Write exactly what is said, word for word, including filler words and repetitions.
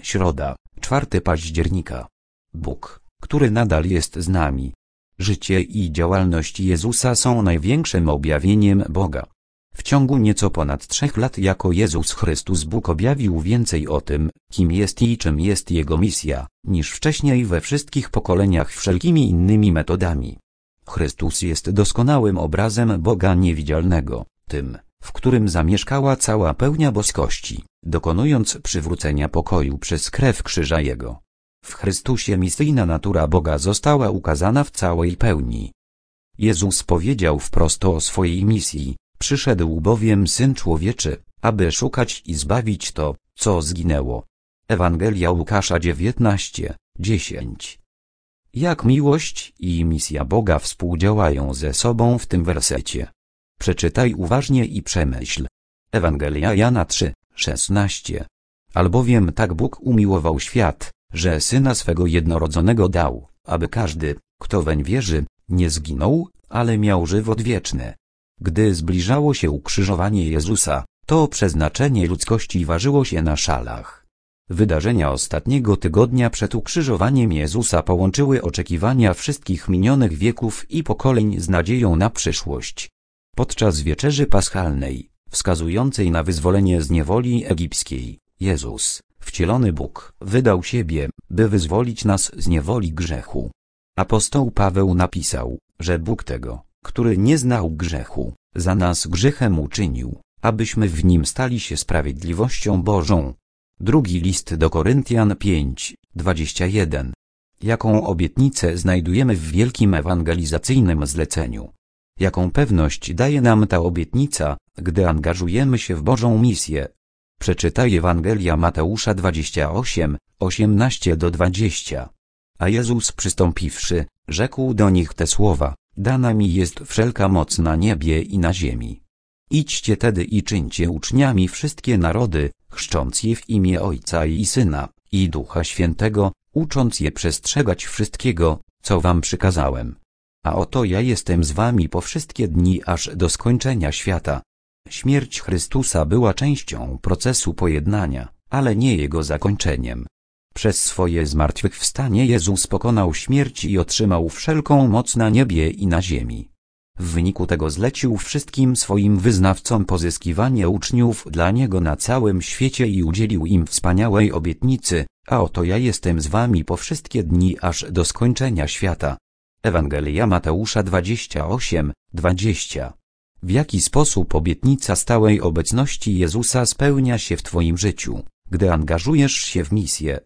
Środa, czwartego października. Bóg, który nadal jest z nami. Życie i działalność Jezusa są największym objawieniem Boga. W ciągu nieco ponad trzech lat jako Jezus Chrystus Bóg objawił więcej o tym, kim jest i czym jest Jego misja, niż wcześniej we wszystkich pokoleniach wszelkimi innymi metodami. Chrystus jest doskonałym obrazem Boga niewidzialnego, tym, w którym zamieszkała cała pełnia boskości, dokonując przywrócenia pokoju przez krew krzyża Jego. W Chrystusie misyjna natura Boga została ukazana w całej pełni. Jezus powiedział wprost o swojej misji: przyszedł bowiem Syn Człowieczy, aby szukać i zbawić to, co zginęło. Ewangelia Łukasza dziewiętnaście, dziesięć. Jak miłość i misja Boga współdziałają ze sobą w tym wersecie? Przeczytaj uważnie i przemyśl. Ewangelia Jana trzy, szesnaście. Albowiem tak Bóg umiłował świat, że Syna swego jednorodzonego dał, aby każdy, kto weń wierzy, nie zginął, ale miał żywot wieczny. Gdy zbliżało się ukrzyżowanie Jezusa, to przeznaczenie ludzkości ważyło się na szalach. Wydarzenia ostatniego tygodnia przed ukrzyżowaniem Jezusa połączyły oczekiwania wszystkich minionych wieków i pokoleń z nadzieją na przyszłość. Podczas wieczerzy paschalnej, wskazującej na wyzwolenie z niewoli egipskiej, Jezus, wcielony Bóg, wydał siebie, by wyzwolić nas z niewoli grzechu. Apostoł Paweł napisał, że Bóg tego, który nie znał grzechu, za nas grzechem uczynił, abyśmy w nim stali się sprawiedliwością Bożą. Drugi list do Koryntian pięć, dwadzieścia jeden. Jaką obietnicę znajdujemy w wielkim ewangelizacyjnym zleceniu? Jaką pewność daje nam ta obietnica, gdy angażujemy się w Bożą misję? Przeczytaj Ewangelia Mateusza dwadzieścia osiem, osiemnaście do dwudziestu. A Jezus przystąpiwszy, rzekł do nich te słowa: dana mi jest wszelka moc na niebie i na ziemi. Idźcie tedy i czyńcie uczniami wszystkie narody, chrzcząc je w imię Ojca i Syna, i Ducha Świętego, ucząc je przestrzegać wszystkiego, co wam przykazałem. A oto ja jestem z wami po wszystkie dni aż do skończenia świata. Śmierć Chrystusa była częścią procesu pojednania, ale nie jego zakończeniem. Przez swoje zmartwychwstanie Jezus pokonał śmierć i otrzymał wszelką moc na niebie i na ziemi. W wyniku tego zlecił wszystkim swoim wyznawcom pozyskiwanie uczniów dla Niego na całym świecie i udzielił im wspaniałej obietnicy: a oto ja jestem z wami po wszystkie dni aż do skończenia świata. Ewangelia Mateusza dwadzieścia osiem, dwadzieścia. W jaki sposób obietnica stałej obecności Jezusa spełnia się w twoim życiu, gdy angażujesz się w misję,